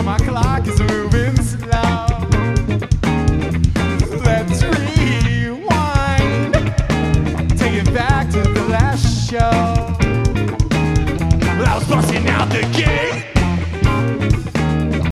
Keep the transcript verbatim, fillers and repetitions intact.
my clock is moving slow. Let's rewind, take it back to the last show. Well, I was busting out the gate.